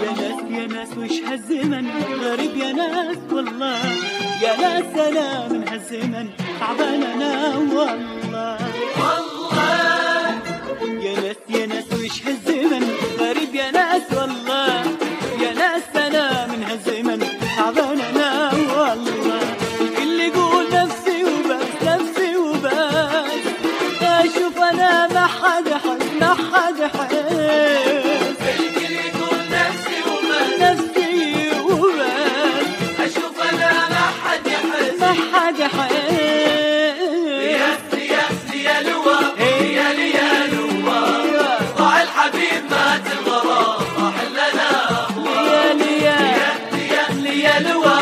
يا ناس وش هالزمن غريب يا ناس والله، يا ناس انا من هالزمن تعبان انا والله. يا ناس وش هالزمن غريب يا ناس والله، يا ناس انا من هالزمن تعبان انا والله. الكل يقول نفسي وبس نفسي وبس، اشوف انا ما حد حس ما حد حس. حاجة يا لوا يا لوا ضاع الحبيب مات الغرام راح لنا هو. يا لوا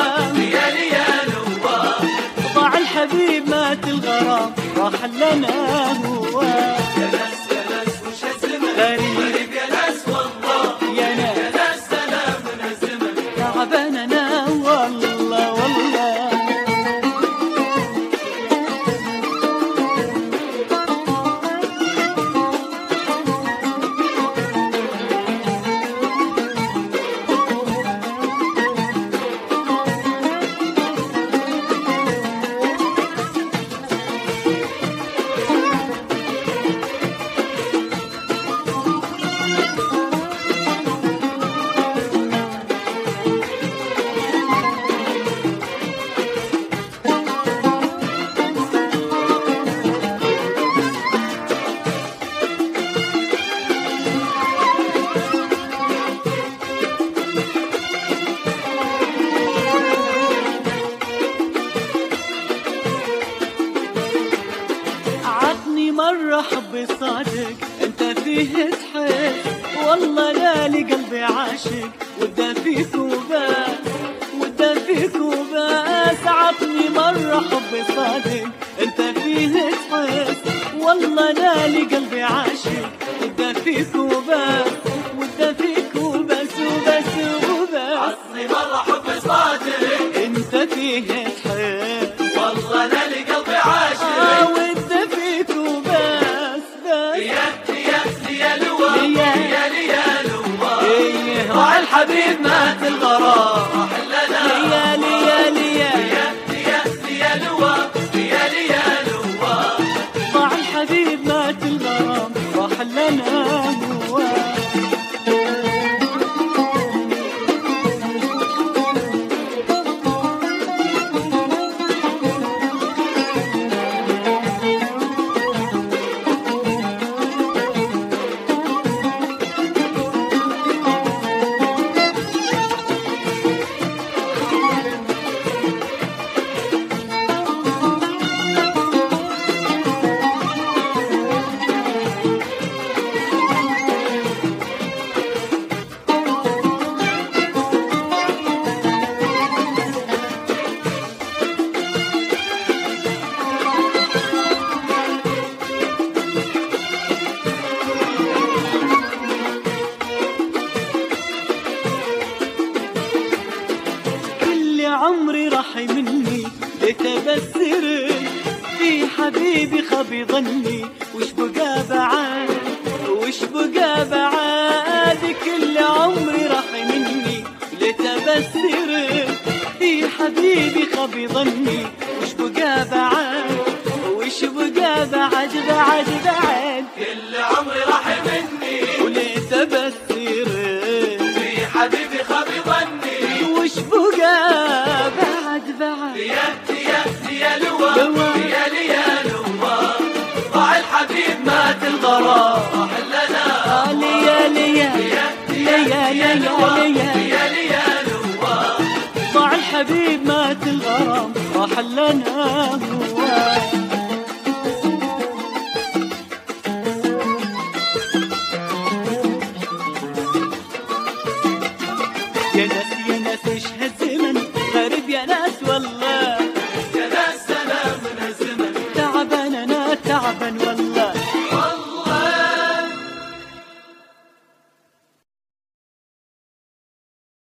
ضاع الحبيب مات الغرام راح لنا هو. يا ناس وش هالزمن غريب يا ناس والله، يا ناس انا من هالزمن تعبان انا والله والله. مرة حبي صادق انت فيه تحس، والله لالي قلبي عاشق وده فيك وباس وده فيك وباس. عطني مرة حبي صادق انت فيه تحس، والله لالي قلبي عاشق وده فيك وباس وده فيك وبس وبس وبس. عطني مرة حبي صادق انت فيه تحس، والله لالي قلبي عاشق وده فيك وبس بس. يا لوا ضاع الحبيب مات الغرام راح لنا. يا لوا ضاع الحبيب مات الغرام راح لنا هو. عمري راح مني لتبسر في حبيبي خبي ظني، وش بقى بعد وش بقى بعد. كل عمري راح مني لتبسر في حبيبي خبي ظني، وش بقى بعد وش بقى بعد بعد بعد. كل عمري راح مني ولتبسر في حبيبي خبي ظني، وش بقى بعد بعد. يا لوا ضاع الحبيب مات الغرام راح لنا. يا ضاع الحبيب مات الغرام راح لنا هو. يا ناس وش